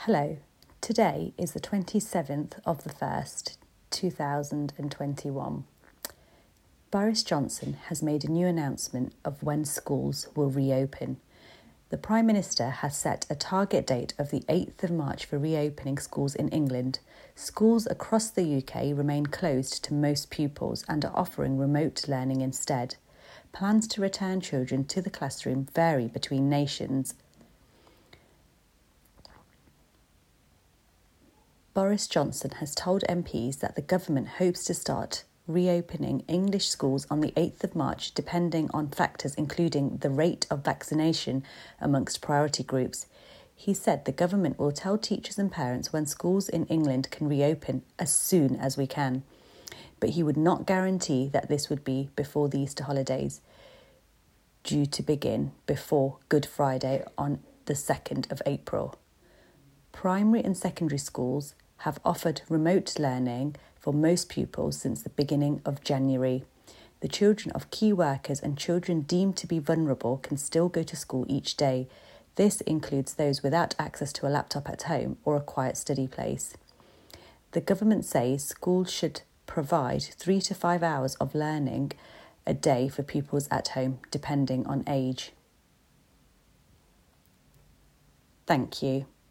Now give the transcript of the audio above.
Hello, today is the 27th of the 1st, 2021. Boris Johnson has made a new announcement of when schools will reopen. The Prime Minister has set a target date of the 8th of March for reopening schools in England. Schools across the UK remain closed to most pupils and are offering remote learning instead. Plans to return children to the classroom vary between nations. Boris Johnson has told MPs that the government hopes to start reopening English schools on the 8th of March, depending on factors including the rate of vaccination amongst priority groups. He said the government will tell teachers and parents when schools in England can reopen as soon as we can. But he would not guarantee that this would be before the Easter holidays, due to begin before Good Friday on the 2nd of April. Primary and secondary schools have offered remote learning for most pupils since the beginning of January. The children of key workers and children deemed to be vulnerable can still go to school each day. This includes those without access to a laptop at home or a quiet study place. The government says schools should provide 3 to 5 hours of learning a day for pupils at home, depending on age. Thank you.